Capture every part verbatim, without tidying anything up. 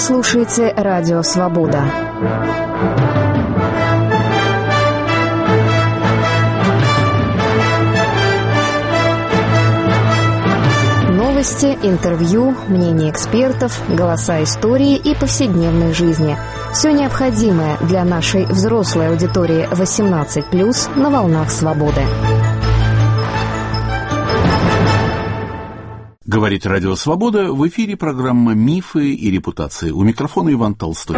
слушаете Радио Свобода. Новости, интервью, мнения экспертов, голоса истории и повседневной жизни. Все необходимое для нашей взрослой аудитории восемнадцать плюс на волнах свободы. Говорит Радио Свобода, в эфире программа «Мифы и репутации». У микрофона Иван Толстой.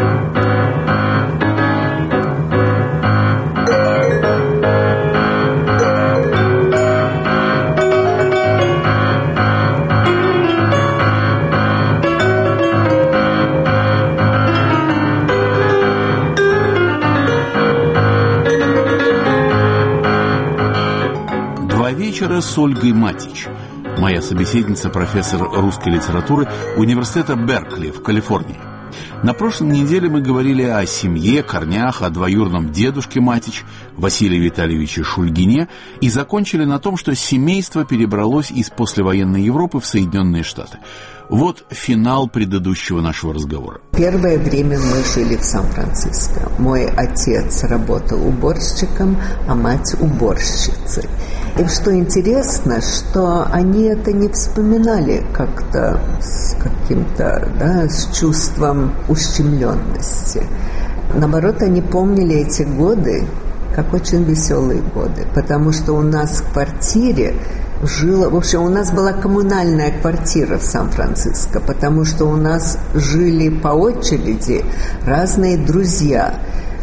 Два вечера с Ольгой Матич. Моя собеседница, профессор русской литературы Университета Беркли в Калифорнии. На прошлой неделе мы говорили о семье, корнях, о двоюродном дедушке Матич, Василии Витальевиче Шульгине, и закончили на том, что семейство перебралось из послевоенной Европы в Соединенные Штаты. Вот финал предыдущего нашего разговора. Первое время мы жили в Сан-Франциско. Мой отец работал уборщиком, а мать уборщицей. И что интересно, что они это не вспоминали как-то с каким-то, да, с чувством ущемленности. Наоборот, они помнили эти годы как очень веселые годы, потому что у нас в квартире жило... В общем, у нас была коммунальная квартира в Сан-Франциско, потому что у нас жили по очереди разные друзья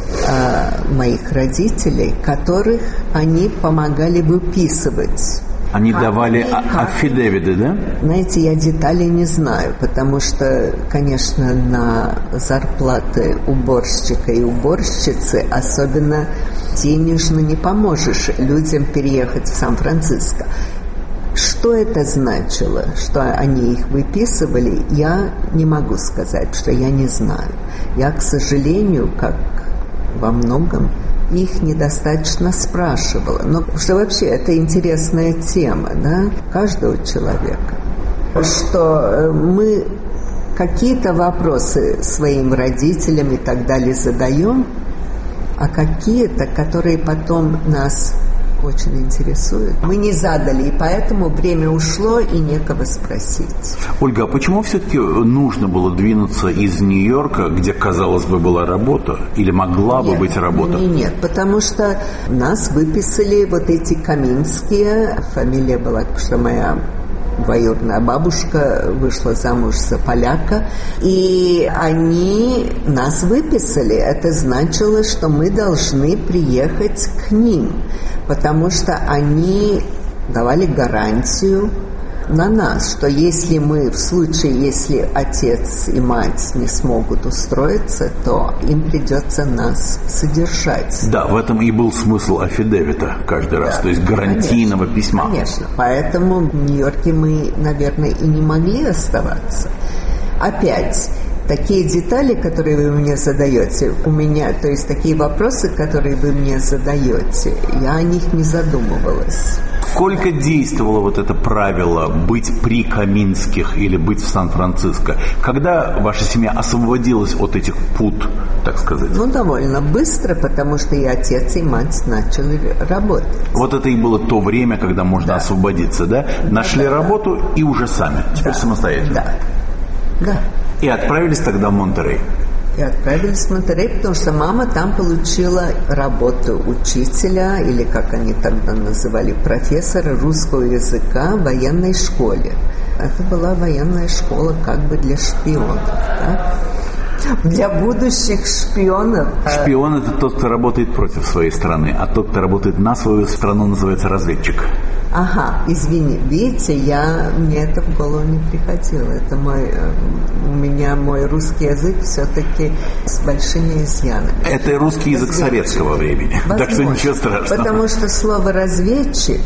моих родителей, которых они помогали выписывать. Они а давали аффидевиты, да? Знаете, я деталей не знаю, потому что, конечно, на зарплаты уборщика и уборщицы особенно денежно не поможешь людям переехать в Сан-Франциско. Что это значило, что они их выписывали, я не могу сказать, что я не знаю. Я, к сожалению, как во многом их недостаточно спрашивала. Но что вообще это интересная тема, да, каждого человека. Что мы какие-то вопросы своим родителям и так далее задаем, а какие-то, которые потом нас очень интересуют, мы не задали, и поэтому время ушло, и некого спросить. Ольга, а почему все-таки нужно было двинуться из Нью-Йорка, где, казалось бы, была работа, или могла бы нет, быть работа? Нет, нет, потому что нас выписали вот эти Каминские, фамилия была, что моя двоюродная бабушка вышла замуж за поляка, и они нас выписали. Это значило, что мы должны приехать к ним, потому что они давали гарантию на нас, что если мы, в случае, если отец и мать не смогут устроиться, то им придется нас содержать. Да, в этом и был смысл аффидевита каждый раз, да, то есть гарантийного конечно, письма. Конечно, поэтому в Нью-Йорке мы, наверное, и не могли оставаться. Опять, такие детали, которые вы мне задаете, у меня, то есть такие вопросы, которые вы мне задаете, я о них не задумывалась. Сколько действовало вот это правило быть при Каминских или быть в Сан-Франциско? Когда ваша семья освободилась от этих пут, так сказать? Ну, довольно быстро, потому что и отец, и мать начали работать. Вот это и было то время, когда можно да. освободиться, да? Нашли да, работу да. и уже сами, теперь да. самостоятельно. Да, да. И отправились тогда в Монтерей. И отправились в Монтерей, потому что мама там получила работу учителя, или, как они тогда называли, профессора русского языка в военной школе. Это была военная школа как бы для шпионов, да? Для будущих шпионов. Шпион – это тот, кто работает против своей страны, а тот, кто работает на свою страну, называется разведчик. Ага, извини, видите, я, мне это в голову не приходило. Это мой, у меня мой русский язык все-таки с большими изъянами. Это русский язык советского времени, возможно, так что ничего страшного. Потому что слово «разведчик»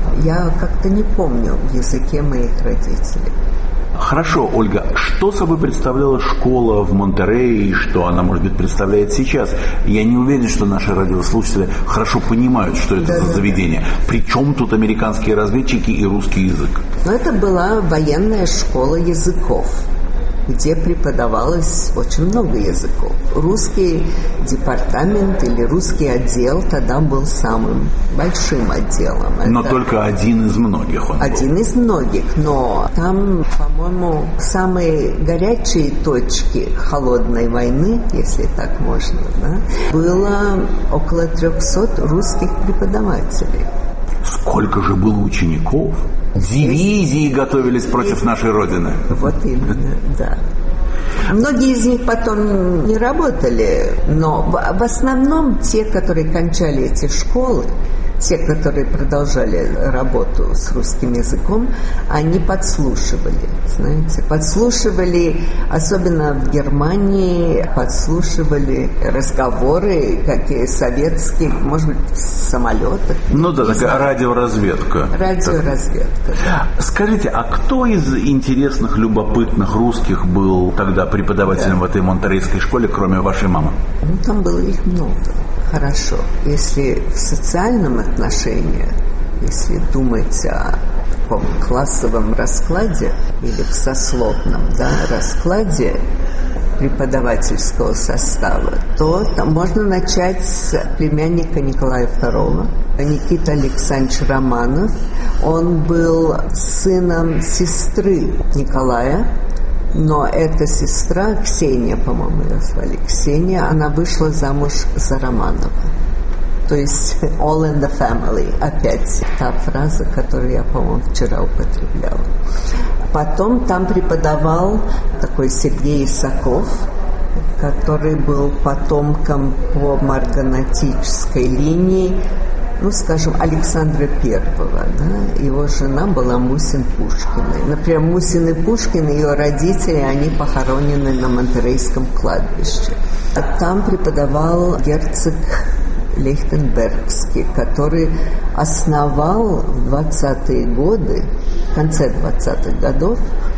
я как-то не помню в языке моих родителей. Хорошо, Ольга, что собой представляла школа в Монтерее и что она, может быть, представляет сейчас? Я не уверен, что наши радиослушатели хорошо понимают, что это да, за да, заведение. Да. Причем тут американские разведчики и русский язык? Ну, это была военная школа языков. где преподавалось очень много языков. Русский департамент или русский отдел тогда был самым большим отделом. Но Это только один из многих он Один был. из многих, но там, по-моему, самые горячие точки холодной войны, если так можно, да, было около трехсот русских преподавателей. Сколько же было учеников? Дивизии готовились против нашей Родины. Вот именно, да. Многие из них потом не работали, но в основном те, которые кончали эти школы, те, которые продолжали работу с русским языком, они подслушивали, знаете, подслушивали, особенно в Германии, подслушивали разговоры, какие советские, может быть, в самолетах. Ну да, такая радиоразведка. Радиоразведка, да. Скажите, а кто из интересных, любопытных русских был тогда преподавателем да. в этой монтерейской школе, кроме вашей мамы? Ну, там было их много. Хорошо. Если в социальном отношении, если думать о таком классовом раскладе или в сословном, да, раскладе преподавательского состава, то там можно начать с племянника Николая второго, Никита Александрович Романов. Он был сыном сестры Николая, но эта сестра, Ксения, по-моему, ее звали, Ксения, она вышла замуж за Романова. То есть all in the family. Опять та фраза, которую я, по-моему, вчера употребляла. Потом там преподавал такой Сергей Исаков, который был потомком по марганатической линии, ну, скажем, Александра Первого, да, его жена была Мусин Пушкиной. Например, Мусин и Пушкин, ее родители, они похоронены на Монтерейском кладбище. А там преподавал герцог Лейхтенбергский, который основал в двадцатые годы, в конце двадцатых годов,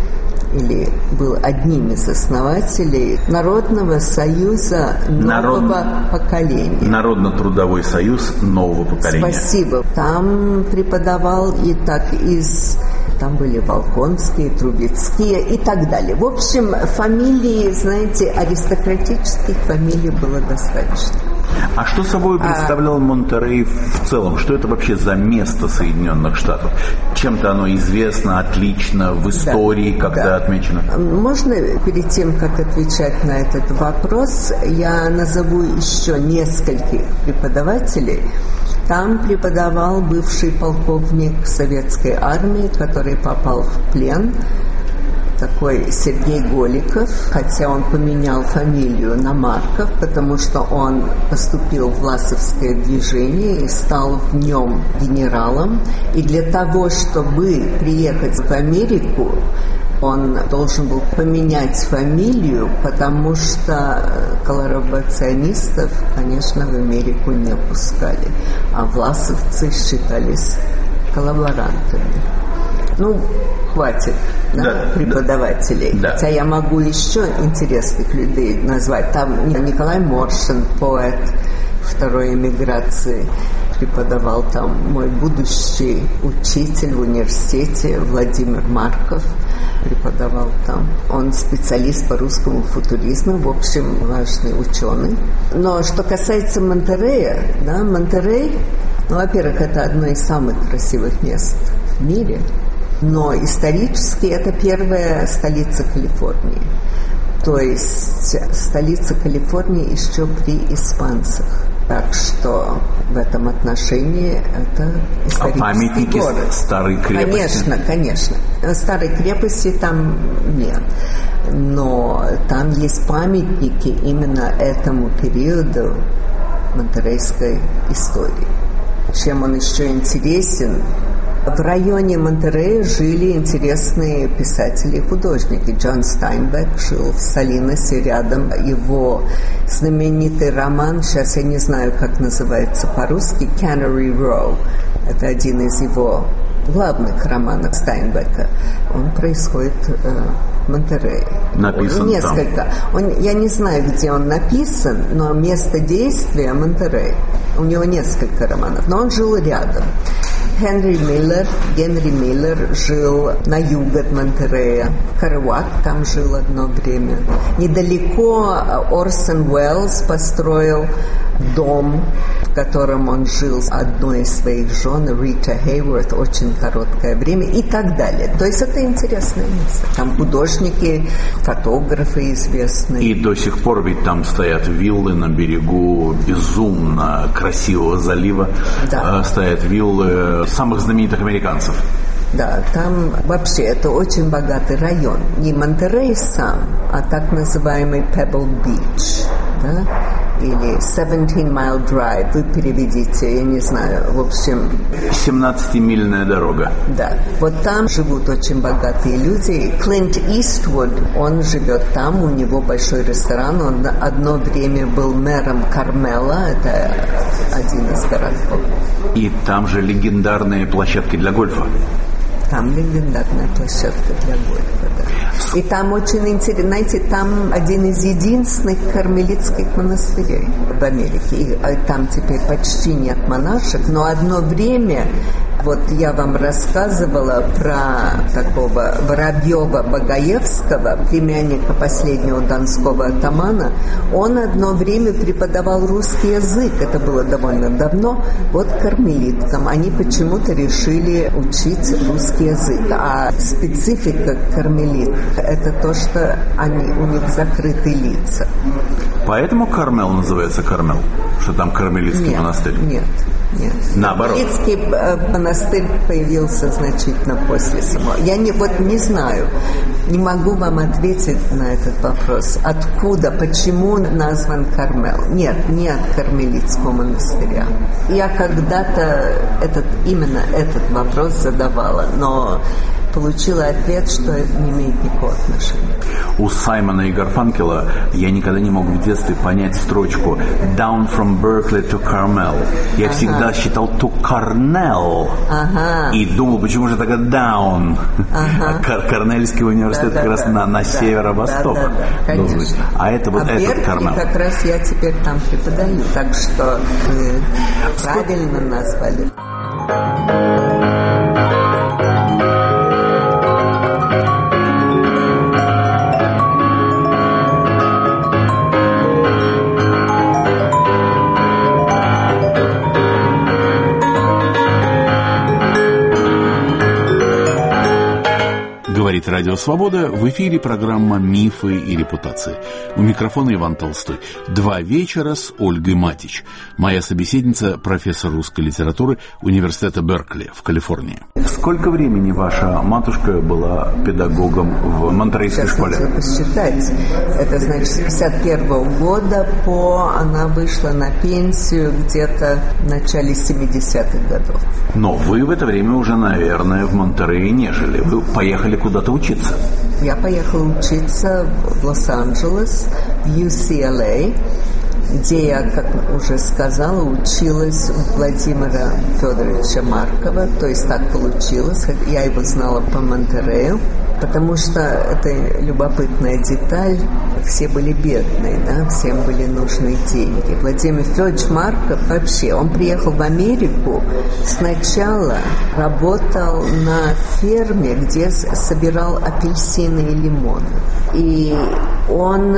или был одним из основателей Народного союза нового Народ... поколения. Народно-трудовой союз нового поколения. Спасибо. Там преподавал и так из... Там были Волконские, Трубецкие и так далее. В общем, фамилии, знаете, аристократических фамилий было достаточно. А что собой представлял Монтерей в целом? Что это вообще за место Соединенных Штатов? Чем-то оно известно, отлично, в истории да, как-то да. отмечено? Можно перед тем, как отвечать на этот вопрос, я назову еще нескольких преподавателей. Там преподавал бывший полковник советской армии, который попал в плен, такой Сергей Голиков, хотя он поменял фамилию на Марков, потому что он поступил в Власовское движение и стал в нем генералом. И для того, чтобы приехать в Америку, он должен был поменять фамилию, потому что коллаборационистов, конечно, в Америку не пускали, а власовцы считались коллаборантами. Ну, хватит да, да, преподавателей. Да. Хотя я могу еще интересных людей назвать. Там Николай Моршин, поэт второй эмиграции, преподавал там мой будущий учитель в университете Владимир Марков, преподавал там. Он специалист по русскому футуризму, в общем, важный ученый. Но что касается Монтерея, да, Монтерей, ну, во-первых, это одно из самых красивых мест в мире, но исторически это первая столица Калифорнии. То есть столица Калифорнии еще при испанцах. Так что в этом отношении это исторический а памятники город. Старой крепости? Конечно, конечно. Старой крепости там нет. Но там есть памятники именно этому периоду монтерейской истории. Чем он еще интересен? В районе Монтерея жили интересные писатели и художники. Джон Стайнбек жил в Салиносе рядом. Его знаменитый роман, сейчас я не знаю, как называется по-русски, «Cannery Row». Это один из его главных романов Стайнбека. Он происходит э, в Монтерее. Написан Несколько. там. Он, я не знаю, где он написан, но место действия Монтерей. У него несколько романов, но он жил рядом. Генри Миллер. Генри Миллер жил на юге от Монтерея. Каруак там жил одно время. Недалеко Орсон Уэллс построил дом, в котором он жил с одной из своих жен, Рита Хейворт, очень короткое время и так далее. То есть это интересное место. Там художники, фотографы известные. И до сих пор ведь там стоят виллы на берегу безумно красивого залива. Да. Стоят виллы самых знаменитых американцев. Да, там вообще это очень богатый район. Не Монтерей сам, а так называемый Pebble Beach, да? Или seventeen mile drive, вы переведите, я не знаю, в общем... семнадцатимильная дорога. Да, вот там живут очень богатые люди. Клинт Иствуд, он живет там, у него большой ресторан, он одно время был мэром Кармела, это один из городов. И там же легендарные площадки для гольфа. Там легендарная площадка для гольфа, да. И там очень интересно, знаете, там один из единственных кармелитских монастырей в Америке. И там теперь почти нет монашек, но одно время, вот я вам рассказывала про такого Воробьева-Багаевского, племянника последнего донского атамана, он одно время преподавал русский язык, это было довольно давно, вот кармелиткам. Они почему-то решили учить русский язык, а специфика кармелит – это то, что они, у них закрытые лица. Поэтому Кармел называется Кармел? Что там кармелитский нет, монастырь? Нет, нет. Наоборот. Кармелитский э, монастырь появился значительно после самого. Я не, вот не знаю, не могу вам ответить на этот вопрос. Откуда, почему назван Кармел? Нет, не от кармелитского монастыря. Я когда-то этот, именно этот вопрос задавала, но получила ответ, что это не имеет никакого отношения. У Саймона и Гарфанкела я никогда не мог в детстве понять строчку «Down from Berkeley to Carmel». Я ага. всегда считал «to Cornell». Ага. И думал, почему же тогда «down». Ага. Кор- Корнельский университет да, как да, раз да, на, на да, северо-восток. Да, да, да, а это вот а этот Беркли Кармел. Как раз я теперь там преподаю, так что вы правильно назвали. Говорит Радио Свобода, в эфире программа «Мифы и репутации». У микрофона Иван Толстой. Два вечера с Ольгой Матич. Моя собеседница, профессор русской литературы Университета Беркли в Калифорнии. Сколько времени ваша матушка была педагогом в Монтерейской Сейчас школе? Сейчас нужно посчитать. Это значит, с пятьдесят первого года по... Она вышла на пенсию где-то в начале семидесятых годов. Но вы в это время уже, наверное, в Монтерее не жили. Вы поехали куда-то учиться. Я поехала учиться в Лос-Анджелес, в ю си эл эй, где я, как уже сказала, училась у Владимира Федоровича Маркова. То есть так получилось. Я его знала по Монтерею, потому что это любопытная деталь. Все были бедные, да, всем были нужны деньги. Владимир Федорович Марков вообще, он приехал в Америку, сначала работал на ферме, где собирал апельсины и лимоны. И он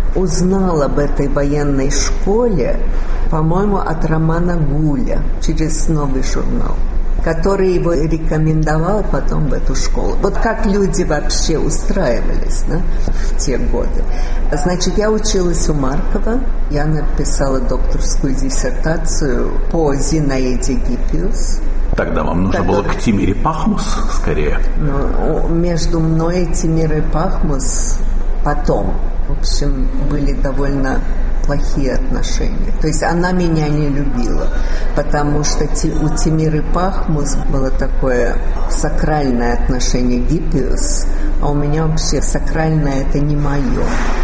узнал об этой военной школе, по-моему, от Романа Гуля через «Новый журнал», который его рекомендовал потом в эту школу. Вот как люди вообще устраивались, да, в те годы. Значит, я училась у Маркова, я написала докторскую диссертацию по Зинаиде Гиппиус. Тогда вам нужно который... было к Тимире Пахмус скорее. Ну, между мной и Тимирой Пахмус потом, в общем, были довольно плохие отношения. То есть она меня не любила, потому что у Тимиры Пахмус было такое сакральное отношение к Гиппиус, а у меня вообще сакральное это не мое.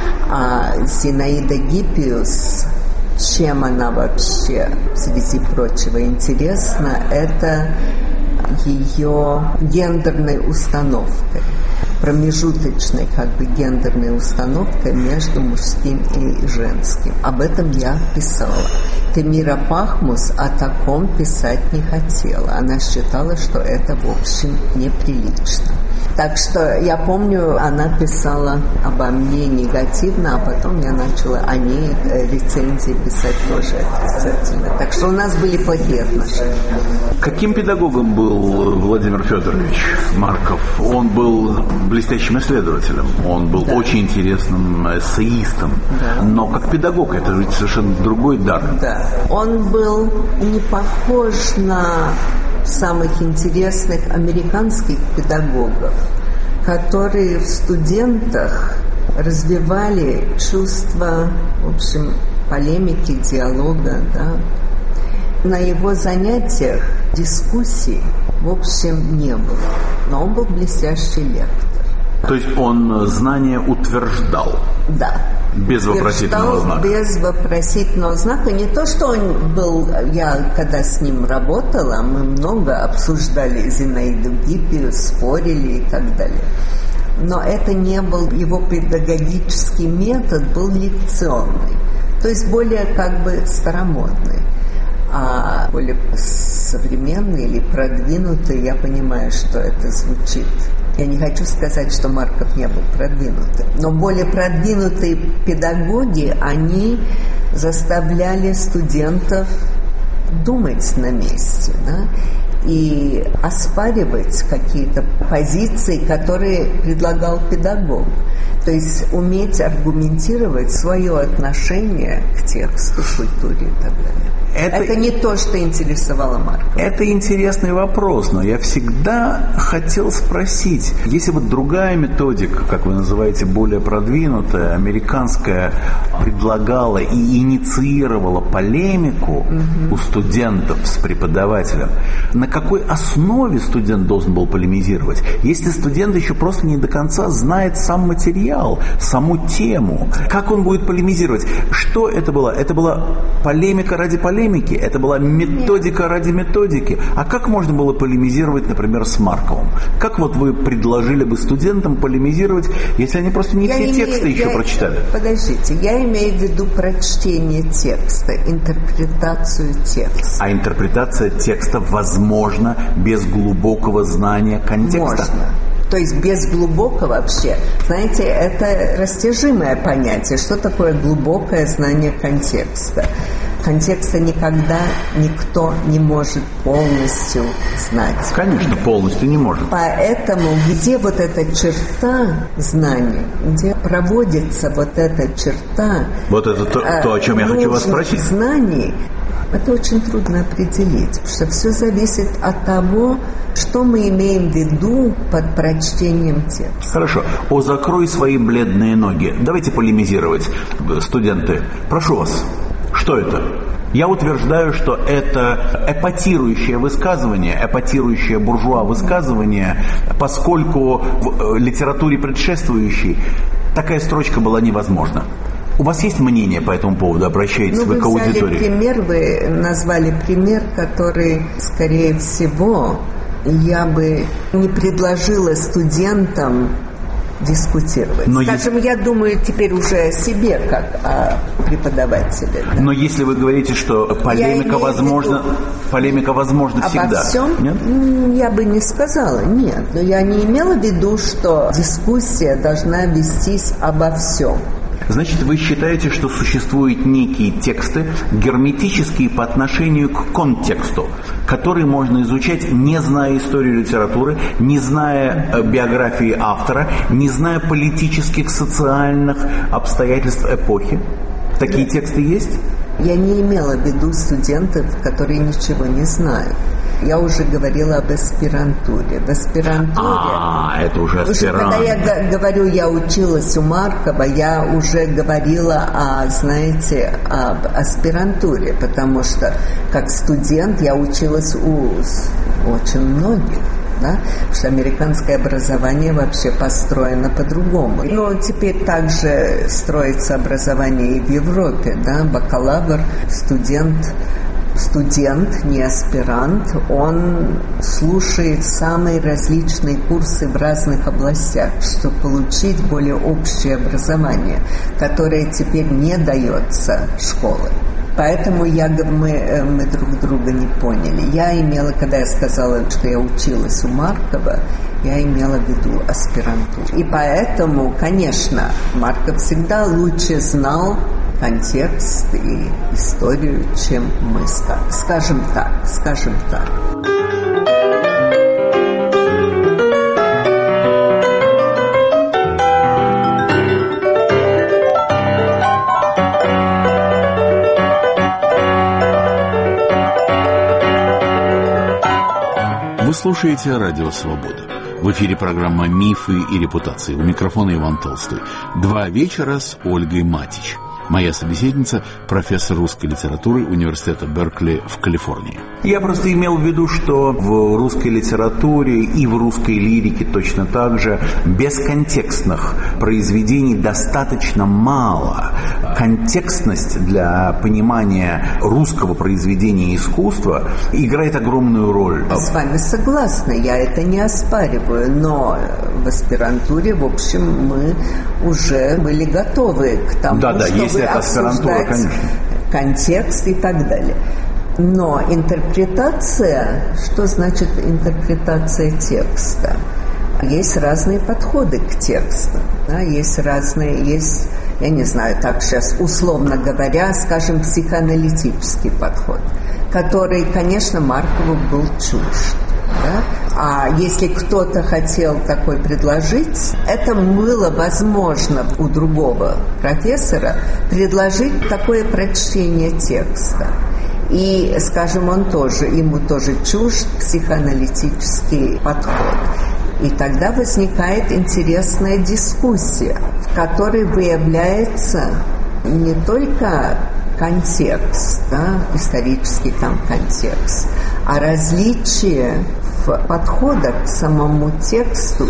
А Зинаида Гиппиус, чем она вообще, среди прочего, интересна, это ее гендерной установкой. промежуточной как бы гендерной установкой между мужским и женским. Об этом я писала. Темира Пахмус о таком писать не хотела. Она считала, что это, в общем, неприлично. Так что я помню, она писала обо мне негативно, а потом я начала о ней рецензии писать тоже отрицательно. Так что у нас были плохие отношения. Каким педагогом был Владимир Федорович Марков? Он был блестящим исследователем, он был да. очень интересным эссеистом, да. но как педагог это ведь совершенно другой дар. Да, он был не похож на самых интересных американских педагогов, которые в студентах развивали чувство, в общем, полемики, диалога, да. На его занятиях дискуссий, в общем, не было, но он был блестящий лектор. То есть он знания утверждал? Да. Без вопросительного знака? Без вопросительного знака. Не то, что он был... Я, когда с ним работала, мы много обсуждали Зинаиду Гиппию, спорили и так далее. Но это не был... Его педагогический метод был лекционный. То есть более как бы старомодный. А более современный или продвинутый, я понимаю, что это звучит. Я не хочу сказать, что Марков не был продвинутым, но более продвинутые педагоги, они заставляли студентов думать на месте, да, и оспаривать какие-то позиции, которые предлагал педагог. То есть уметь аргументировать свое отношение к тексту, культуре и так далее. Это, это не то, что интересовало Маркова. Это интересный вопрос, но я всегда хотел спросить, если вот другая методика, как вы называете, более продвинутая, американская, предлагала и инициировала полемику угу. у студентов с преподавателем, на какой основе студент должен был полемизировать? Если студент еще просто не до конца знает сам материал, саму тему, как он будет полемизировать? Что это было? Это была полемика ради полемики? Это была методика Нет. ради методики. А как можно было полемизировать, например, с Марковым? Как вот вы предложили бы студентам полемизировать, если они просто не я все имею, тексты еще я, прочитали? Подождите, я имею в виду прочтение текста, интерпретацию текста. А интерпретация текста возможна без глубокого знания контекста? Можно. То есть без глубокого вообще. Знаете, это растяжимое понятие. Что такое глубокое знание контекста? Контекста никогда никто не может полностью знать. Конечно, полностью не может. Поэтому где вот эта черта знания, где проводится вот эта черта... Вот это то, то о чем я хочу вас спросить. Знаний, это очень трудно определить, потому что все зависит от того, что мы имеем в виду под прочтением текста. Хорошо. О, закрой свои бледные ноги. Давайте полемизировать, студенты. Прошу вас. Что это? Я утверждаю, что это эпатирующее высказывание, эпатирующее буржуа высказывание, поскольку в литературе предшествующей такая строчка была невозможна. У вас есть мнение по этому поводу? Обращаетесь ну, вы к аудитории? Вы взяли пример, вы назвали пример, который, скорее всего, я бы не предложила студентам дискутировать. Но Скажем, если... я думаю теперь уже о себе, как о преподавателе. Да. Но если вы говорите, что полемика возможна, виду... полемика возможна Обо всегда. Всем? Нет? Я бы не сказала, нет. Но я не имела в виду, что дискуссия должна вестись обо всем. Значит, вы считаете, что существуют некие тексты, герметические по отношению к контексту, которые можно изучать, не зная историю литературы, не зная биографии автора, не зная политических, социальных обстоятельств эпохи? Такие тексты есть? Я не имела в виду студентов, которые ничего не знают. Я уже говорила об аспирантуре. В аспирантуре... А, это уже аспирант. Уже, когда я говорю, я училась у Маркова, я уже говорила о, знаете, об аспирантуре, потому что как студент я училась у очень многих. Да? Потому что американское образование вообще построено по-другому. Но теперь также строится образование и в Европе. Да? Бакалавр, студент студент, не аспирант, он слушает самые различные курсы в разных областях, чтобы получить более общее образование, которое теперь не дается школой. Поэтому я, мы, мы друг друга не поняли. Я имела, когда я сказала, что я училась у Маркова, я имела в виду аспирантуру. И поэтому, конечно, Марков всегда лучше знал контекст и историю, чем мы, скажем так, скажем так. Вы слушаете «Радио Свобода». В эфире программа «Мифы и репутации». У микрофона Иван Толстой. Два вечера с Ольгой Матич. Моя собеседница – профессор русской литературы Университета Беркли в Калифорнии. Я просто имел в виду, что в русской литературе и в русской лирике точно так же бесконтекстных произведений достаточно мало. Контекстность для понимания русского произведения искусства играет огромную роль. С вами согласна, я это не оспариваю, но в аспирантуре, в общем, мы уже были готовы к тому, да, да, чтобы если это аспирантура, конечно, контекст и так далее. Но интерпретация, что значит интерпретация текста? Есть разные подходы к тексту, да, есть разные, есть, я не знаю, так сейчас условно говоря, скажем, психоаналитический подход, который, конечно, Маркову был чужд. Да? А если кто-то хотел такой предложить, это было возможно у другого профессора предложить такое прочтение текста. И, скажем, он тоже, ему тоже чужд психоаналитический подход. И тогда возникает интересная дискуссия, в которой выявляется не только контекст, да, исторический там контекст, а различие в подходах к самому тексту,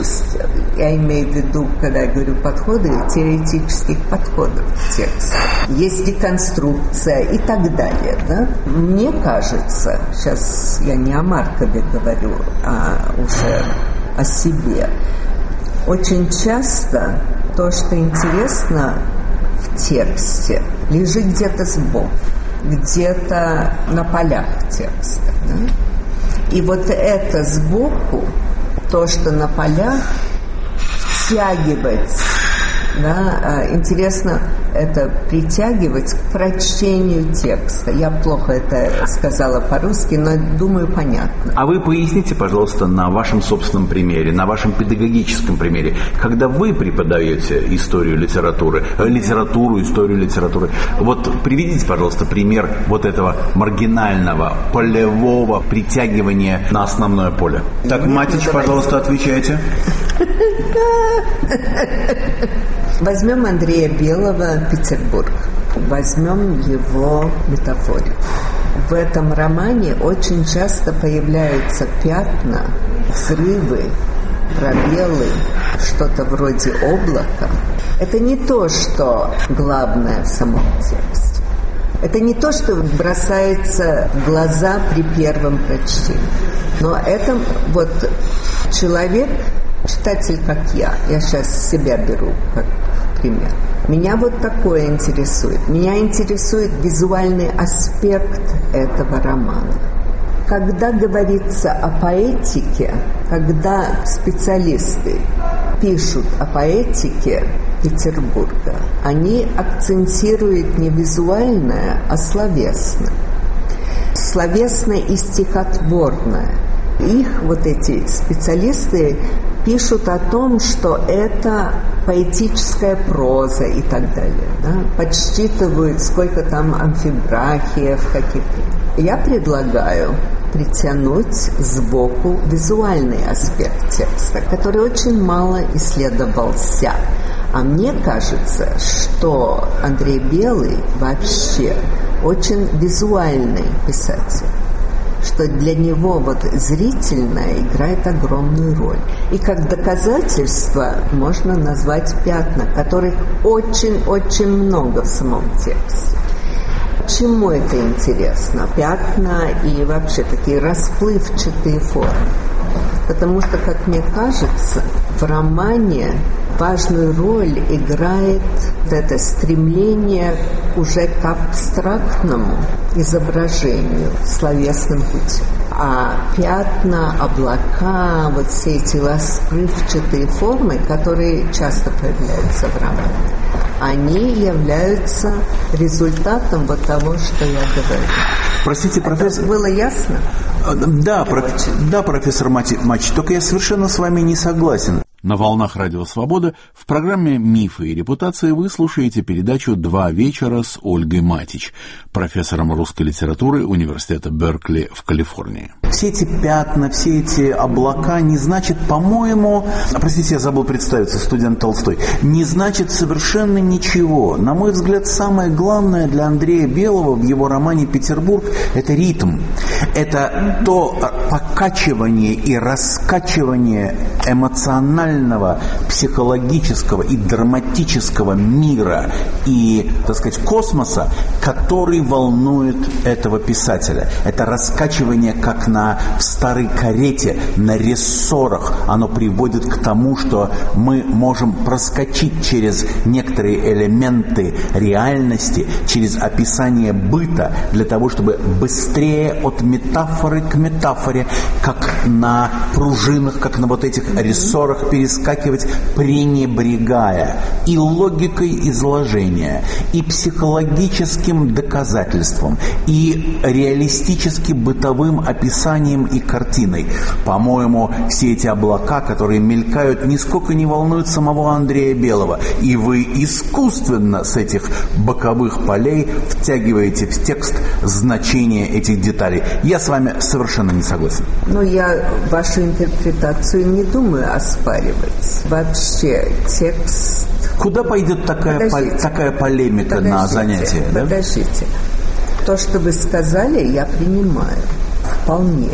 я имею в виду, когда я говорю подходы, теоретических подходов к тексту. Есть деконструкция и так далее. Да? Мне кажется, сейчас я не о Маркове говорю, а уже о себе, очень часто то, что интересно в тексте, лежит где-то сбоку, где-то на полях текста. Да? И вот это сбоку, то, что на полях, втягивать, да, интересно это притягивать к прочтению текста. Я плохо это сказала по-русски, но думаю, понятно. А вы поясните, пожалуйста, на вашем собственном примере, на вашем педагогическом примере, когда вы преподаете историю литературы, э, литературу, историю литературы, вот приведите, пожалуйста, пример вот этого маргинального, полевого притягивания на основное поле. Так, Матич, пожалуйста, отвечайте. Возьмем Андрея Белого «Петербург». Возьмем его метафорику. В этом романе очень часто появляются пятна, взрывы, пробелы, что-то вроде облака. Это не то, что главное в самом тексте. Это не то, что бросается в глаза при первом прочтении. Но это вот человек, читатель, как я, я сейчас себя беру как пример. Меня вот такое интересует. Меня интересует визуальный аспект этого романа. Когда говорится о поэтике, когда специалисты пишут о поэтике Петербурга, они акцентируют не визуальное, а словесное. Словесное и стихотворное. Их вот эти специалисты пишут о том, что это поэтическая проза и так далее. Да? Подсчитывают, сколько там амфибрахиев, каких-то. Я предлагаю притянуть сбоку визуальный аспект текста, который очень мало исследовался. А мне кажется, что Андрей Белый вообще очень визуальный писатель, что для него вот зрительное играет огромную роль. И как доказательство можно назвать пятна, которых очень-очень много в самом тексте. Почему это интересно? Пятна и вообще такие расплывчатые формы. Потому что, как мне кажется, в романе важную роль играет это стремление уже к абстрактному изображению словесным путем. А пятна, облака, вот все эти расплывчатые формы, которые часто появляются в романе, они являются результатом вот того, что я говорю. Простите, профессор... Это было ясно? Да, проф... да, профессор Матич, только я совершенно с вами не согласен. На волнах Радио Свобода в программе «Мифы и репутации» вы слушаете передачу «Два вечера» с Ольгой Матич, профессором русской литературы Университета Беркли в Калифорнии. Все эти пятна, все эти облака не значит, по-моему, простите, я забыл представиться, студент Толстой, не значит совершенно ничего. На мой взгляд, самое главное для Андрея Белого в его романе «Петербург» – это ритм. Это то покачивание и раскачивание эмоционального, психологического и драматического мира и, так сказать, космоса, который волнует этого писателя. Это раскачивание, как на в старой карете, на рессорах. Оно приводит к тому, что мы можем проскочить через некоторые элементы реальности, через описание быта, для того, чтобы быстрее от метафоры к метафоре, как на пружинах, как на вот этих рессорах перескакивать, пренебрегая и логикой изложения, и психологическим доказательством, и реалистически бытовым описанием и картиной. По-моему, все эти облака, которые мелькают, нисколько не волнуют самого Андрея Белого, и вы искусственно с этих боковых полей втягиваете в текст значение этих деталей. Я с вами совершенно не согласен. Но я вашу интерпретацию не думаю оспаривать. Вообще текст... Куда пойдет такая, пол, такая полемика подождите, на занятия? Подождите. Да? То, что вы сказали, я принимаю. Вполне.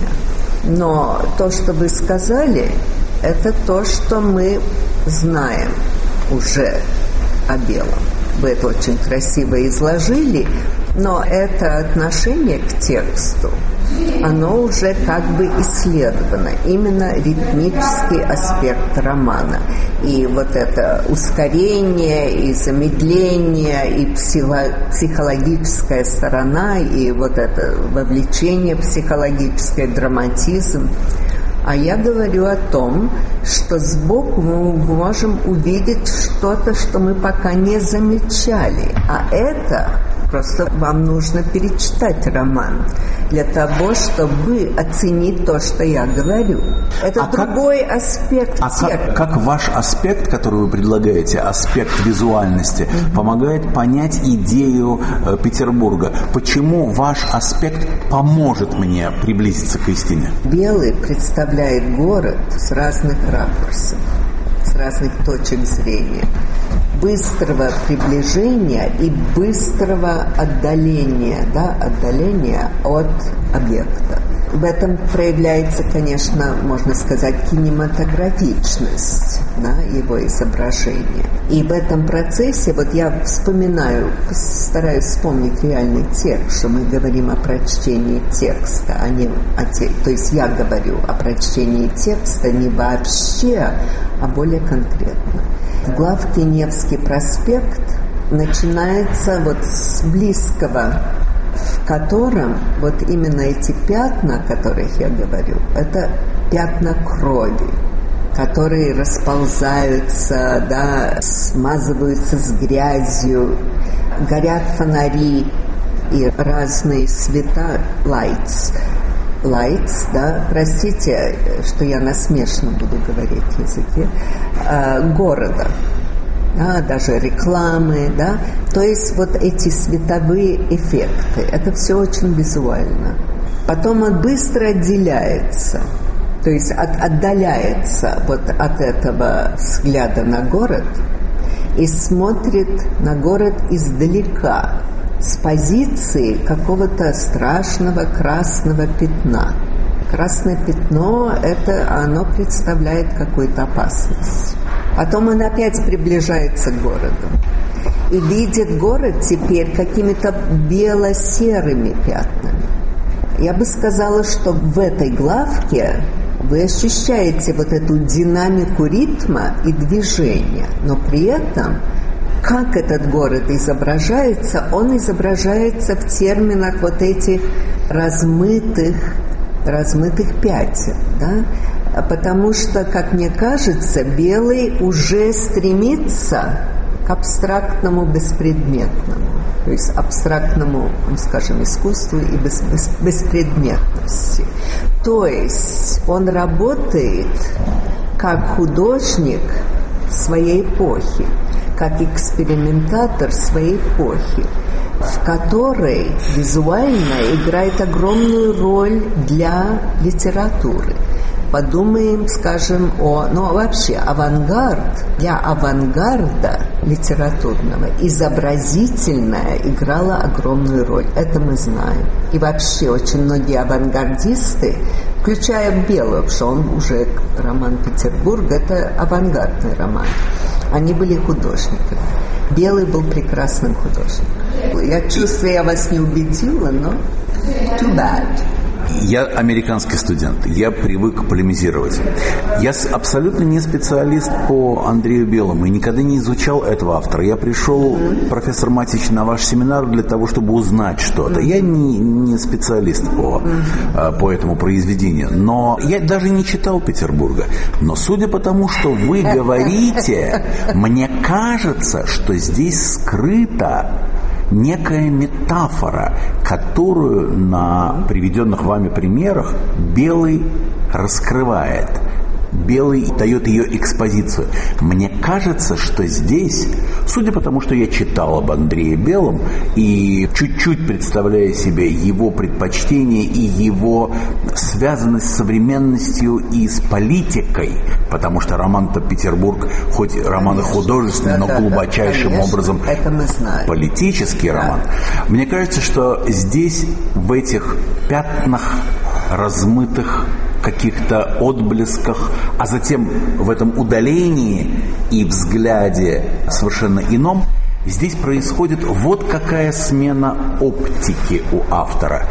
Но то, что вы сказали, это то, что мы знаем уже о Белом. Вы это очень красиво изложили, но это отношение к тексту, оно уже как бы исследовано, именно ритмический аспект романа. И вот это ускорение, и замедление, и психо- психологическая сторона, и вот это вовлечение психологическое, драматизм. А я говорю о том, что сбоку мы можем увидеть что-то, что мы пока не замечали. А это просто вам нужно перечитать роман для того, чтобы оценить то, что я говорю. Это а другой как, аспект а как, как ваш аспект, который вы предлагаете, аспект визуальности, mm-hmm. помогает понять идею э, Петербурга? Почему ваш аспект поможет мне приблизиться к истине? Белый представляет город с разных ракурсов, с разных точек зрения. Быстрого приближения и быстрого отдаления, да, отдаления от объекта. В этом проявляется, конечно, можно сказать, кинематографичность, да, его изображения. И в этом процессе, вот я вспоминаю, стараюсь вспомнить реальный текст, что мы говорим о прочтении текста, а не о те... То есть я говорю о прочтении текста не вообще, а более конкретно. В главке «Невский проспект» начинается вот с близкого, в котором вот именно эти пятна, о которых я говорю, это пятна крови, которые расползаются, да, смазываются с грязью, горят фонари и разные света, lights, lights, да, простите, что я насмешно буду говорить языке, э, города, да, даже рекламы, да, то есть вот эти световые эффекты, это все очень визуально. Потом он быстро отделяется, то есть от, отдаляется вот от этого взгляда на город и смотрит на город издалека, с позиции какого-то страшного красного пятна. Красное пятно, это оно представляет какую-то опасность. Потом он опять приближается к городу. и видит город теперь какими-то бело-серыми пятнами. Я бы сказала, что в этой главке вы ощущаете вот эту динамику ритма и движения, но при этом, как этот город изображается, он изображается в терминах вот этих размытых, размытых пятен, да? Потому что, как мне кажется, белый уже стремится к абстрактному беспредметному, то есть абстрактному, скажем, искусству и бес, бес, беспредметности. То есть он работает как художник своей эпохи, как экспериментатор своей эпохи, в которой визуально играет огромную роль для литературы. Подумаем, скажем, о... Ну, вообще, авангард. Для авангарда литературного изобразительное играло огромную роль. Это мы знаем. И вообще, очень многие авангардисты, включая Белого, потому что он уже, роман «Петербург», это авангардный роман. Они были художниками. Белый был прекрасным художником. Я чувствую, я вас не убедила, но too bad. Я американский студент, я привык полемизировать. Я абсолютно не специалист по Андрею Белому и никогда не изучал этого автора. Я пришел, профессор Матич, на ваш семинар для того, чтобы узнать что-то. Я не, не специалист по, по этому произведению, но я даже не читал «Петербурга». Но судя по тому, что вы говорите, мне кажется, что здесь скрыто некая метафора, которую на приведенных вами примерах Белый раскрывает. Белый дает ее экспозицию. Мне кажется, что здесь, судя по тому, что я читал об Андрее Белом и чуть-чуть представляя себе его предпочтения и его связанность с современностью и с политикой, потому что роман-то «Петербург», хоть роман и художественный, но да, глубочайшим да, образом политический да. роман. Мне кажется, что здесь, в этих пятнах, размытых каких-то отблесках, а затем в этом удалении и взгляде совершенно ином, здесь происходит вот какая смена оптики у автора.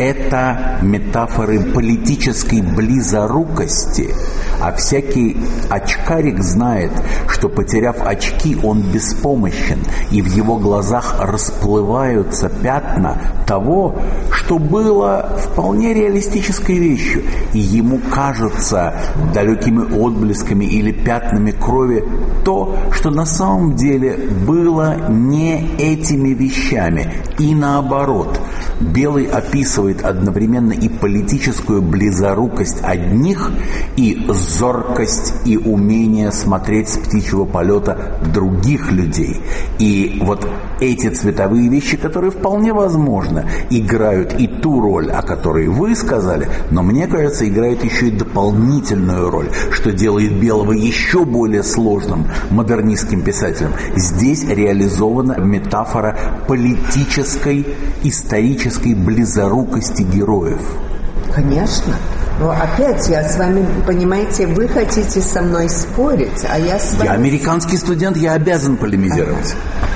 Это метафоры политической близорукости, а всякий очкарик знает, что, потеряв очки, он беспомощен, и в его глазах расплываются пятна того, что было вполне реалистической вещью, и ему кажется далекими отблесками или пятнами крови то, что на самом деле было не этими вещами, и наоборот. Белый описывает одновременно и политическую близорукость одних, и зоркость и умение смотреть с птичьего полета других людей. И вот эти цветовые вещи, которые вполне возможно играют и ту роль, о которой вы сказали, но мне кажется, играют еще и дополнительную роль, что делает Белого еще более сложным модернистским писателем. Здесь реализована метафора политической, исторической близорукости героев. Конечно. Но опять я с вами, понимаете, вы хотите со мной спорить, а я с вами... Я американский студент, я обязан полемизировать.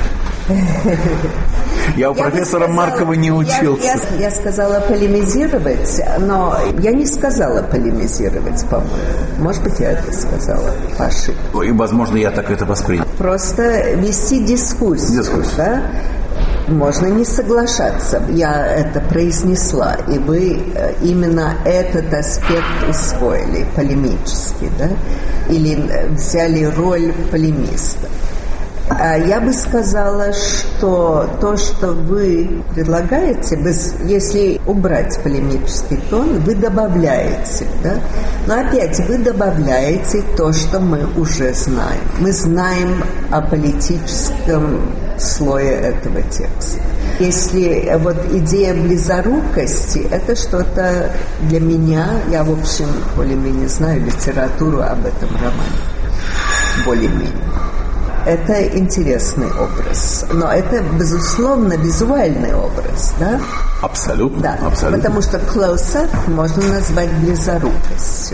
Я у я профессора сказала, Маркова не учился. Я, я, я сказала полемизировать, но я не сказала полемизировать, по-моему. Может быть, я это сказала по ошибке. И, возможно, я так это воспринял. Просто вести дискуссию. Дискуссию. Да? Можно не соглашаться. Я это произнесла, и вы именно этот аспект усвоили, полемический, да? Или взяли роль полемиста. Я бы сказала, что то, что вы предлагаете, если убрать полемический тон, вы добавляете, да? Но опять вы добавляете то, что мы уже знаем. Мы знаем о политическом слое этого текста. Если вот идея близорукости, это что-то для меня, я, в общем, более-менее знаю литературу об этом романе, более-менее. Это интересный образ, но это, безусловно, визуальный образ, да? Абсолютно, да, абсолютно. Потому что close-up можно назвать близорукостью.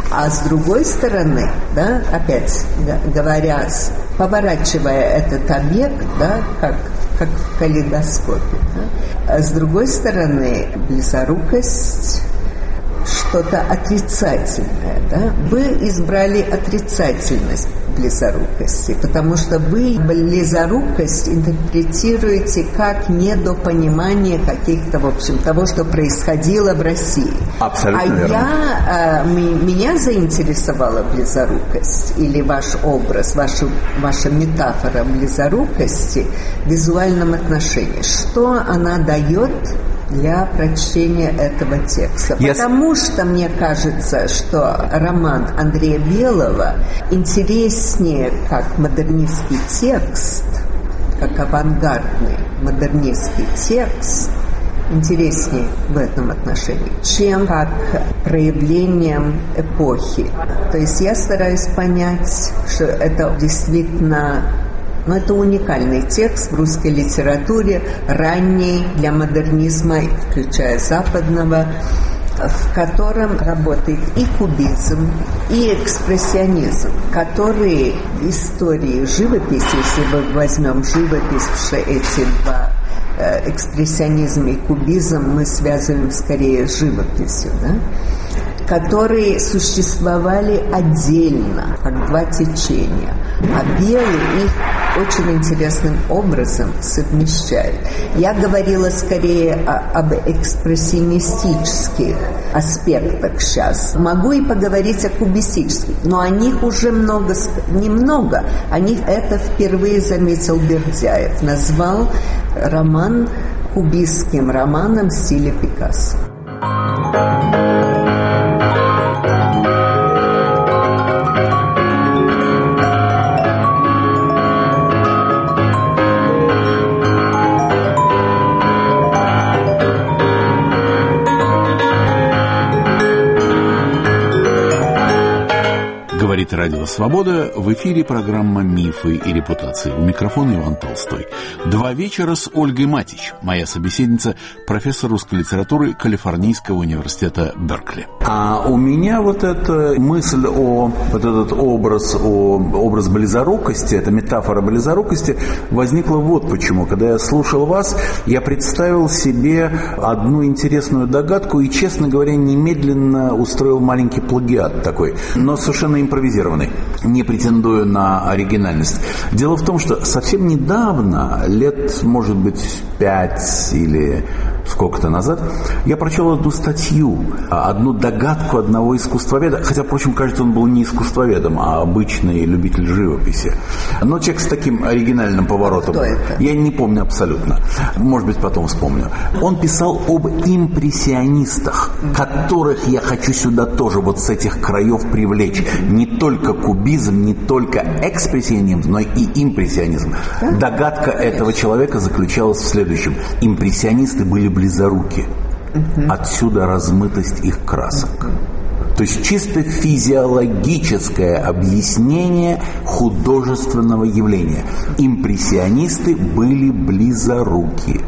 А с другой стороны, да, опять говоря, поворачивая этот объект, да, как, как в калейдоскопе, да, а с другой стороны, близорукость что-то отрицательное, да? Вы избрали отрицательность близорукости, потому что вы близорукость интерпретируете как недопонимание каких-то, в общем, того, что происходило в России. Абсолютно а верно. Я, э, меня заинтересовала близорукость или ваш образ, ваша, ваша метафора близорукости в визуальном отношении. Что она дает для прочтения этого текста? Я... Потому что мне кажется, что роман Андрея Белого интереснее как модернистский текст, как авангардный модернистский текст, интереснее в этом отношении, чем как проявлением эпохи. То есть я стараюсь понять, что это действительно... Но это уникальный текст в русской литературе, ранний для модернизма, включая западного, в котором работает и кубизм, и экспрессионизм, которые в истории живописи, если мы возьмем живопись, потому что эти два, экспрессионизм и кубизм, мы связываем скорее с живописью, да? Которые существовали отдельно, как два течения, а белый их очень интересным образом совмещает. Я говорила скорее о, об экспрессионистических аспектах сейчас. Могу и поговорить о кубистических, но о них уже много, немного. О них это впервые заметил Бердяев. Назвал роман кубистским романом в стиле Пикассо. Говорит Радио Свобода, в эфире программа «Мифы и репутации». У микрофона Иван Толстой. «Два вечера» с Ольгой Матич, моя собеседница, профессор русской литературы Калифорнийского университета Беркли. А у меня вот эта мысль о, вот этот образ, о, образ близорукости, эта метафора близорукости возникла вот почему. Когда я слушал вас, я представил себе одну интересную догадку и, честно говоря, немедленно устроил маленький плагиат такой, но совершенно импровизированный, не претендую на оригинальность. Дело в том, что совсем недавно, лет, может быть, пять или сколько-то назад, я прочел одну статью, одну догадку одного искусствоведа, хотя, впрочем, кажется, он был не искусствоведом, а обычный любитель живописи. Но человек с таким оригинальным поворотом. Кто это? Я не помню абсолютно. Может быть, потом вспомню. Он писал об импрессионистах, которых я хочу сюда тоже вот с этих краев привлечь. Не только кубизм, не только экспрессионизм, но и импрессионизм. Догадка этого человека заключалась в следующем. Импрессионисты были близоруки. Отсюда размытость их красок. То есть чисто физиологическое объяснение художественного явления. Импрессионисты были близоруки.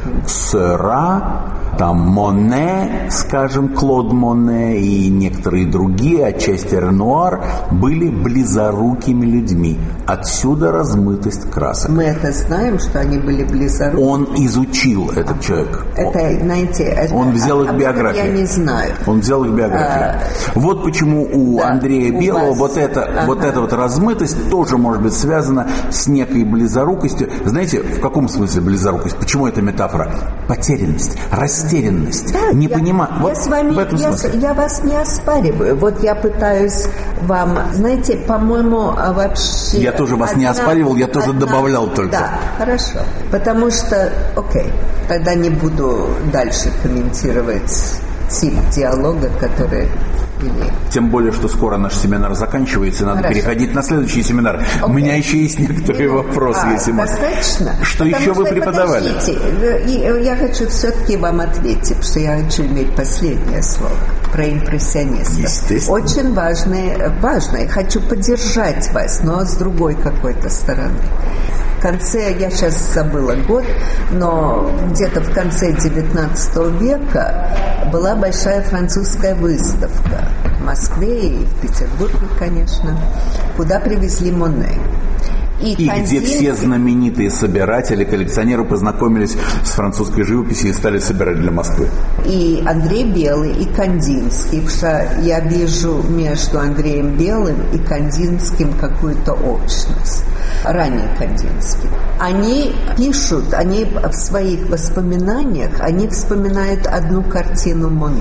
Сера, там Моне, скажем, Клод Моне и некоторые другие, отчасти Ренуар, были близорукими людьми. Отсюда размытость красок. Мы это знаем, что они были близоруки. Он изучил этот человек. Это, знаете, это, он взял их об биографию. Я не знаю. Он взял их биографию. А, вот почему у да, Андрея у Белого вас... вот, это, ага. вот эта вот размытость тоже может быть связана с некой близорукостью. Знаете, в каком смысле близорукость? Почему эта метафора? Потерянность, растерянность, да, не понимаю. Вот я с вами, в этом я, смысле. Я вас не оспариваю. Вот я пытаюсь вам, знаете, по-моему, вообще... Я тоже вас одна, не оспаривал, я тоже одна, добавлял только. Да, хорошо. Потому что, окей, тогда не буду дальше комментировать тип диалога, который... Или... Тем более, что скоро наш семинар заканчивается, надо Хорошо. переходить на следующий семинар. Okay. У меня еще есть некоторые Или... вопросы, а, если можно. Достаточно? Что потому еще что, вы преподавали? Подождите, я хочу все-таки вам ответить, потому что я хочу иметь последнее слово про импрессионистов. Очень важное, важное. Хочу поддержать вас, но с другой какой-то стороны. В конце, я сейчас забыла год, но где-то в конце девятнадцатого века была большая французская выставка в Москве и в Петербурге, конечно, куда привезли Моне. И, и Кандинский... где все знаменитые собиратели, коллекционеры познакомились с французской живописью и стали собирать для Москвы. И Андрей Белый, и Кандинский, потому что я вижу между Андреем Белым и Кандинским какую-то общность. Ранний Кандинский. Они пишут, они в своих воспоминаниях, они вспоминают одну картину Моне.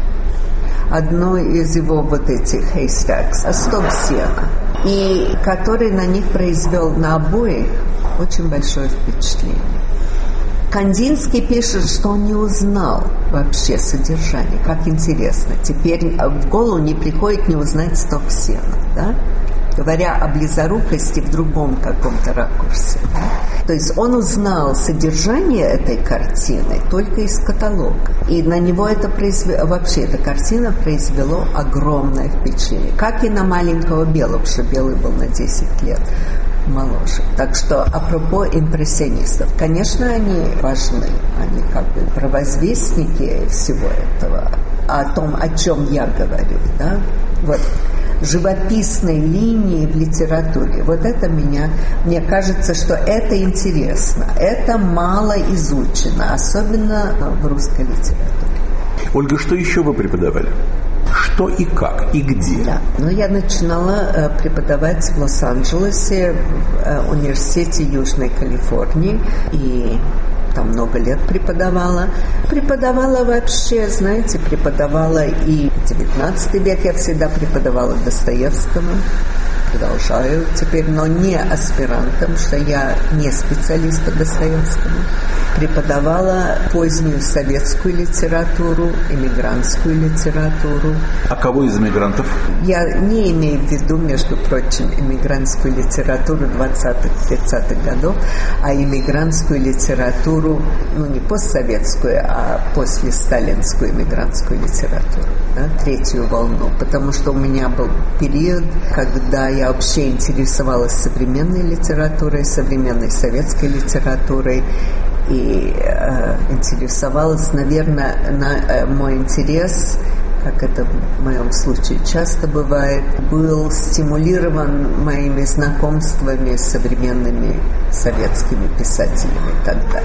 Одну из его вот этих «Haystacks», «Стоп сена», и который на них произвел на обоих очень большое впечатление. Кандинский пишет, что он не узнал вообще содержание. Как интересно. Теперь в голову не приходит не узнать «Стоп сена», да? Говоря о близорукости в другом каком-то ракурсе. Да? То есть он узнал содержание этой картины только из каталога. И на него это произвело, вообще эта картина произвело огромное впечатление. Как и на маленького Белого, потому что Белый был на десять лет моложе. Так что, апропо импрессионистов, конечно, они важны. Они как бы провозвестники всего этого. О том, о чем я говорю, да? Вот. Живописной линии в литературе. Вот это меня, мне кажется, что это интересно. Это мало изучено, особенно в русской литературе. Ольга, что еще вы преподавали? Что и как, и где? Да, ну я начинала э, преподавать в Лос-Анджелесе, в э, университете Южной Калифорнии, и там много лет преподавала. Преподавала вообще, знаете, преподавала и девятнадцатый век, я всегда преподавала Достоевскому, продолжаю теперь, но не аспирантом, что я не специалист по Достоевскому. Преподавала позднюю советскую литературу, эмигрантскую литературу. А кого из эмигрантов? Я не имею в виду, между прочим, эмигрантскую литературу двадцатых-тридцатых годов, а эмигрантскую литературу, ну не постсоветскую, а после сталинскую эмигрантскую литературу, да, третью волну. Потому что у меня был период, когда я вообще интересовалась современной литературой, современной советской литературой, и э, интересовалась, наверное, на, э, мой интерес, как это в моем случае часто бывает, был стимулирован моими знакомствами с современными советскими писателями тогда.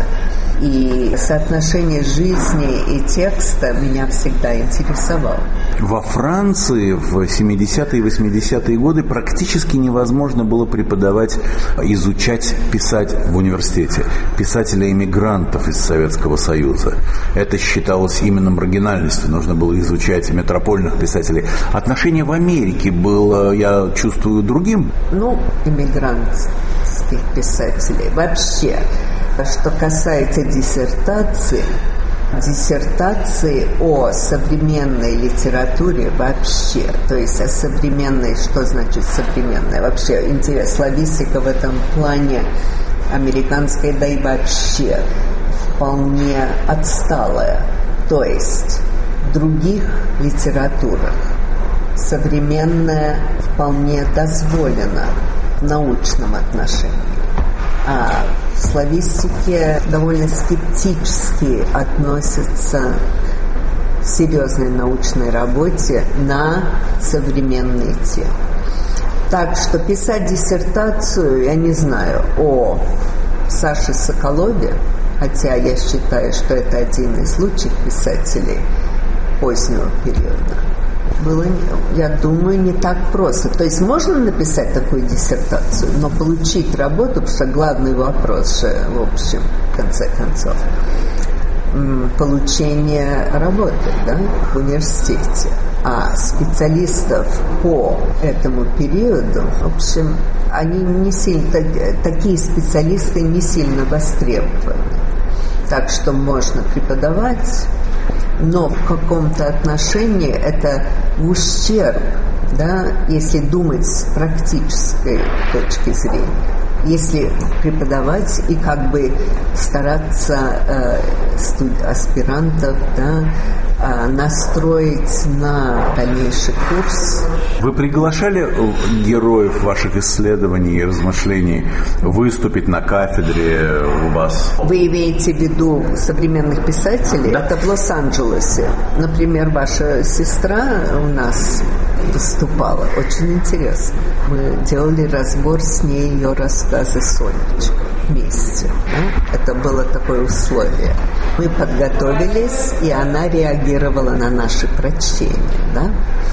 И соотношение жизни и текста меня всегда интересовало. Во Франции в семидесятые и восьмидесятые годы практически невозможно было преподавать, изучать, писать в университете. Писателей-эмигрантов из Советского Союза. Это считалось именно маргинальностью. Нужно было изучать метропольных писателей. Отношение в Америке было, я чувствую, другим. Ну, эмигрантских писателей вообще. Что касается диссертации, диссертации о современной литературе вообще, то есть о современной, что значит современная, вообще интерес, славистика в этом плане американская, да и вообще вполне отсталая, то есть в других литературах современная вполне дозволена в научном отношении. А в славистике довольно скептически относятся к серьезной научной работе на современные темы. Так что писать диссертацию, я не знаю, о Саше Соколове, хотя я считаю, что это один из лучших писателей позднего периода, было, я думаю, не так просто. То есть можно написать такую диссертацию, но получить работу, потому что главный вопрос же, в общем, в конце концов, получение работы, да, в университете. А специалистов по этому периоду, в общем, они не сильно, такие специалисты не сильно востребованы. Так что можно преподавать, но в каком-то отношении это в ущерб, да, если думать с практической точки зрения, если преподавать и как бы стараться э, студ- аспирантов, да, э, настроить на дальнейший курс. Вы приглашали героев ваших исследований и размышлений выступить на кафедре у вас? Вы имеете в виду современных писателей? Да. Это в Лос-Анджелесе. Например, ваша сестра у нас выступала. Очень интересно. Мы делали разбор с ней ее рассказы «Сонечка» вместе. Да? Это было такое условие. Мы подготовились, и она реагировала на наши прочтения. Да?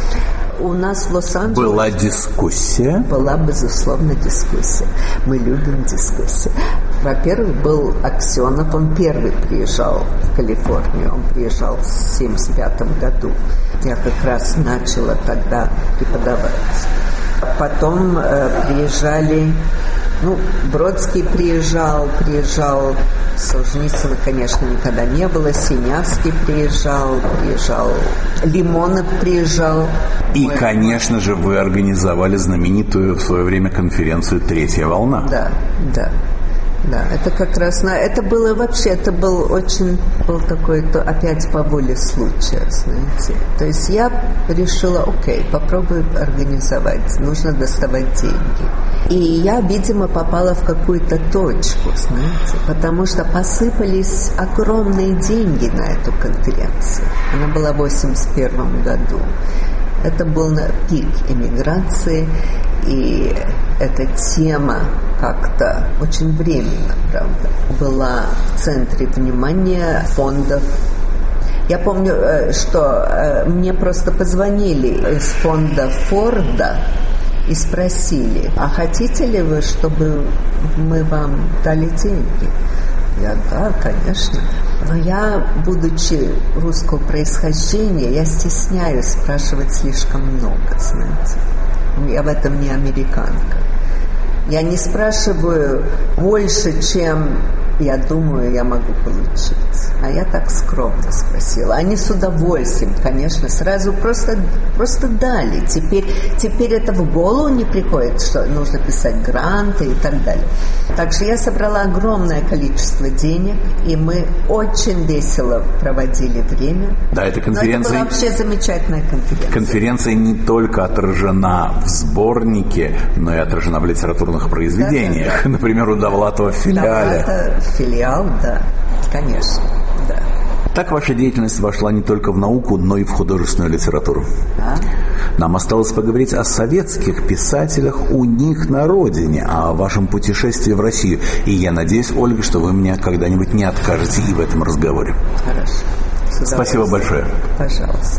У нас в Лос-Анджелесе была дискуссия? Была, безусловно, дискуссия. Мы любим дискуссии. Во-первых, был Аксенов, он первый приезжал в Калифорнию, он приезжал в семьдесят пятом году. Я как раз начала тогда преподавать. Потом э, приезжали, ну, Бродский приезжал, приезжал, Солженицына, конечно, никогда не было, Синявский приезжал, приезжал, Лимонов приезжал. И, конечно же, вы организовали знаменитую в свое время конференцию «Третья волна». Да, да. Да, это как раз на... Это было вообще, это был очень... Был такой, то опять по воле случая, знаете. То есть я решила, окей, попробую организовать. Нужно доставать деньги. И я, видимо, попала в какую-то точку, знаете. Потому что посыпались огромные деньги на эту конференцию. Она была в восемьдесят первом году. Это был на пик эмиграции. И эта тема как-то очень временно, правда, была в центре внимания фондов. Я помню, что мне просто позвонили из фонда Форда и спросили, а хотите ли вы, чтобы мы вам дали деньги? Я, да, конечно. Но я, будучи русского происхождения, я стесняюсь спрашивать слишком много, знаете. Я в этом не американка. Я не спрашиваю больше, чем я думаю, я могу получить. А я так скромно спросила. Они с удовольствием, конечно, сразу просто, просто дали. Теперь, теперь это в голову не приходит, что нужно писать гранты и так далее. Так что я собрала огромное количество денег, и мы очень весело проводили время. Да, эта конференция... Но это была вообще замечательная конференция. Конференция не только отражена в сборнике, но и отражена в литературных произведениях. Да, да, да. Например, у Довлатова в филиале. Довлатов, филиал, да, конечно, да. Так ваша деятельность вошла не только в науку, но и в художественную литературу. Да. Нам осталось поговорить о советских писателях у них на родине, о вашем путешествии в Россию. И я надеюсь, Ольга, что вы мне когда-нибудь не откажете и в этом разговоре. Хорошо. Спасибо большое. Пожалуйста.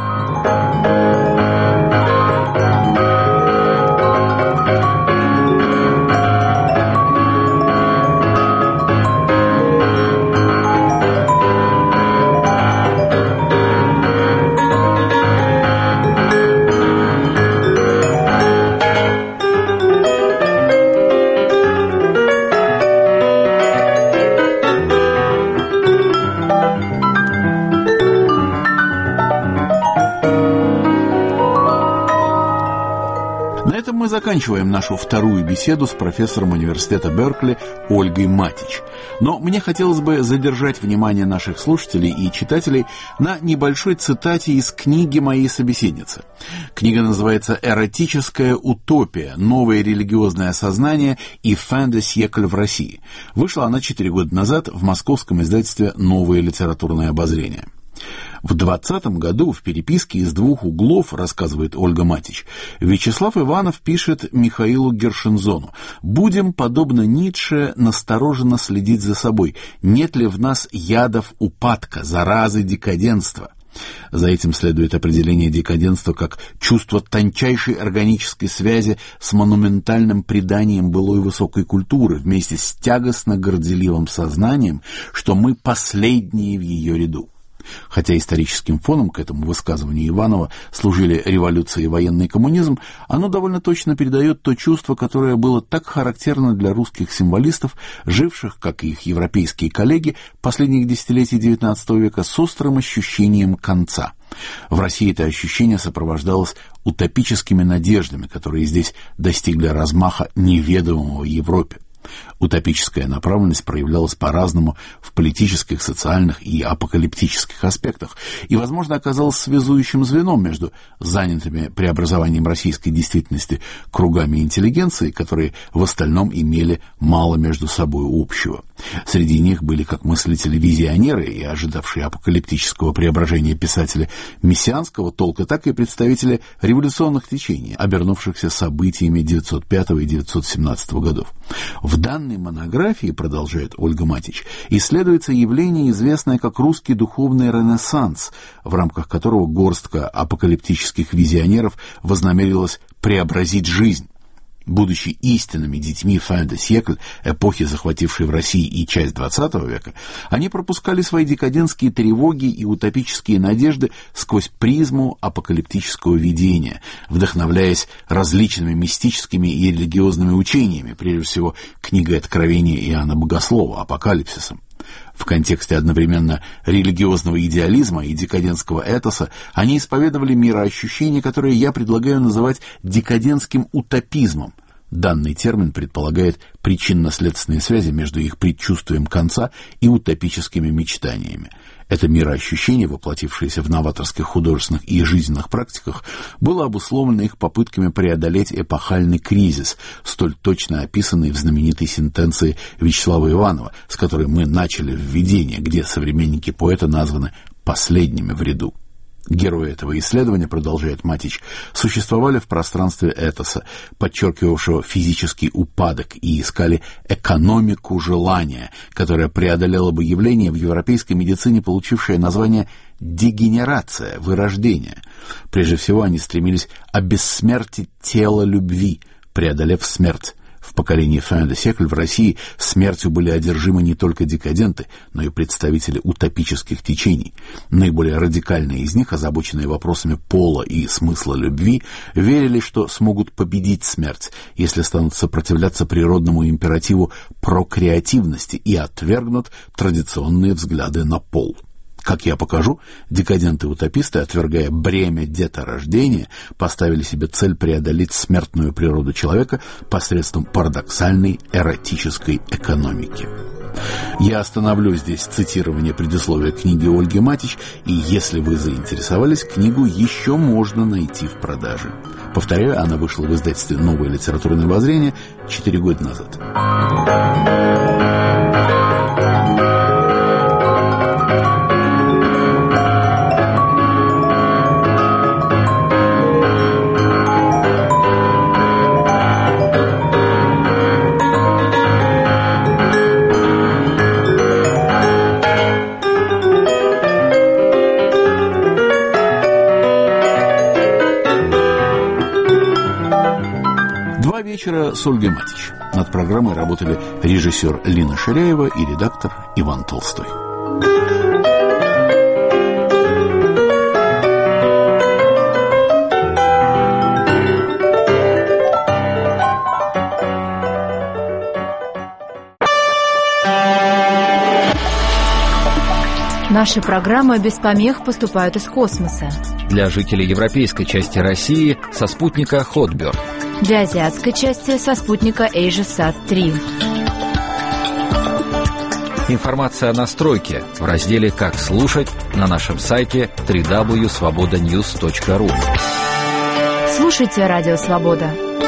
Мы заканчиваем нашу вторую беседу с профессором университета Беркли Ольгой Матич. Но мне хотелось бы задержать внимание наших слушателей и читателей на небольшой цитате из книги моей собеседницы. Книга называется «Эротическая утопия. Новое религиозное сознание и fin de siècle в России». Вышла она четыре года назад в московском издательстве «Новое литературное обозрение». В двадцатом году в переписке из двух углов, рассказывает Ольга Матич, Вячеслав Иванов пишет Михаилу Гершензону: «Будем, подобно Ницше, настороженно следить за собой. Нет ли в нас ядов упадка, заразы декаденства?» За этим следует определение декаденства как чувство тончайшей органической связи с монументальным преданием былой высокой культуры вместе с тягостно-горделивым сознанием, что мы последние в ее ряду. Хотя историческим фоном к этому высказыванию Иванова служили революция и военный коммунизм, оно довольно точно передает то чувство, которое было так характерно для русских символистов, живших, как и их европейские коллеги, последних десятилетий девятнадцатого века с острым ощущением конца. В России это ощущение сопровождалось утопическими надеждами, которые здесь достигли размаха неведомого в Европе. Утопическая направленность проявлялась по-разному в политических, социальных и апокалиптических аспектах и, возможно, оказалась связующим звеном между занятыми преобразованием российской действительности кругами интеллигенции, которые в остальном имели мало между собой общего. Среди них были как мыслители-визионеры и ожидавшие апокалиптического преображения писатели мессианского толка, так и представители революционных течений, обернувшихся событиями девятьсот пятого и девятьсот семнадцатого годов. В данной монографии, продолжает Ольга Матич, исследуется явление, известное как русский духовный ренессанс, в рамках которого горстка апокалиптических визионеров вознамерилась преобразить жизнь. Будучи истинными детьми fin de siècle, эпохи, захватившей в России и часть двадцатого века, они пропускали свои декадентские тревоги и утопические надежды сквозь призму апокалиптического видения, вдохновляясь различными мистическими и религиозными учениями, прежде всего книгой Откровения Иоанна Богослова, Апокалипсисом. В контексте одновременно религиозного идеализма и декадентского этоса они исповедовали мироощущение, которое я предлагаю называть декадентским утопизмом. Данный термин предполагает причинно-следственные связи между их предчувствием конца и утопическими мечтаниями. Это мироощущение, воплотившееся в новаторских художественных и жизненных практиках, было обусловлено их попытками преодолеть эпохальный кризис, столь точно описанный в знаменитой сентенции Вячеслава Иванова, с которой мы начали введение, где современники поэта названы «последними в ряду». Герои этого исследования, продолжает Матич, существовали в пространстве этоса, подчеркивавшего физический упадок, и искали экономику желания, которая преодолела бы явление в европейской медицине, получившее название дегенерация, вырождение. Прежде всего они стремились обессмертить тело любви, преодолев смерть. В поколении fin de siècle в России смертью были одержимы не только декаденты, но и представители утопических течений. Наиболее радикальные из них, озабоченные вопросами пола и смысла любви, верили, что смогут победить смерть, если станут сопротивляться природному императиву прокреативности и отвергнут традиционные взгляды на пол. Как я покажу, декаденты-утописты, отвергая бремя деторождения, поставили себе цель преодолеть смертную природу человека посредством парадоксальной эротической экономики. Я остановлю здесь цитирование предисловия книги Ольги Матич, и если вы заинтересовались, книгу еще можно найти в продаже. Повторяю, она вышла в издательстве «Новое литературное воззрение» четыре года назад. Вечера с Ольгой Матич. Над программой работали режиссер Лина Ширяева и редактор Иван Толстой. Наши программы без помех поступают из космоса. Для жителей европейской части России со спутника Hotbird. Для азиатской части со спутника AsiaSat три. Информация о настройке в разделе «Как слушать» на нашем сайте дабл ю дабл ю дабл ю точка свобода ньюс точка ру. Слушайте Радио Свобода.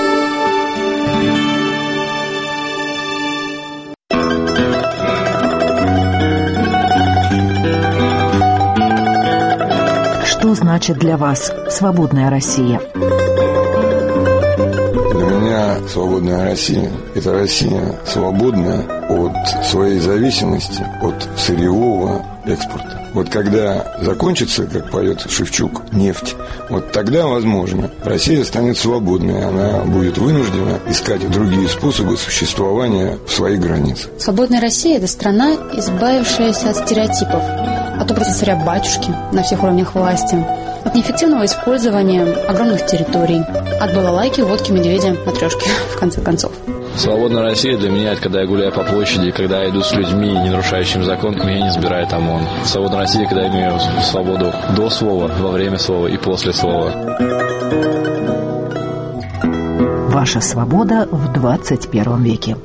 Что значит для вас свободная Россия? Для меня свободная Россия – это Россия свободная от своей зависимости от сырьевого экспорта. Вот когда закончится, как поет Шевчук, нефть, вот тогда, возможно, Россия станет свободной, она будет вынуждена искать другие способы существования в своих границах. Свободная Россия – это страна, избавившаяся от стереотипов. от образа царя-батюшки на всех уровнях власти, от неэффективного использования огромных территорий, от балалайки, водки, медведя, матрешки, в конце концов. Свободная Россия для меня — это когда я гуляю по площади, когда я иду с людьми, не нарушающими закон, меня не забирает ОМОН. Свободная Россия, когда я имею свободу до слова, во время слова и после слова. Ваша свобода в двадцать первом веке.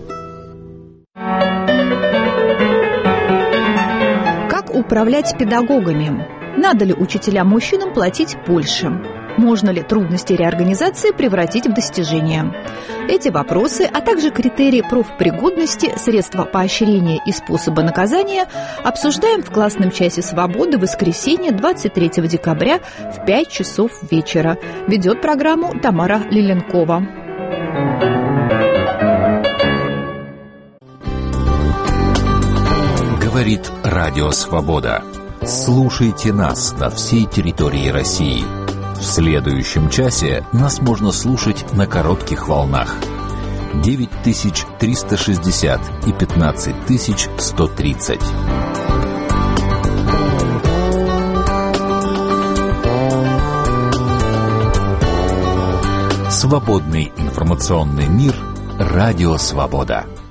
Как управлять педагогами? Надо ли учителям-мужчинам платить больше? Можно ли трудности реорганизации превратить в достижения? Эти вопросы, а также критерии профпригодности, средства поощрения и способы наказания обсуждаем в классном часе свободы в воскресенье двадцать третьего декабря в пять часов вечера. Ведет программу Тамара Лиленкова. Говорит Радио Свобода. Слушайте нас на всей территории России. В следующем часе нас можно слушать на коротких волнах девять тысяч триста шестьдесят и пятнадцать тысяч сто тридцать. Свободный информационный мир. Радио Свобода.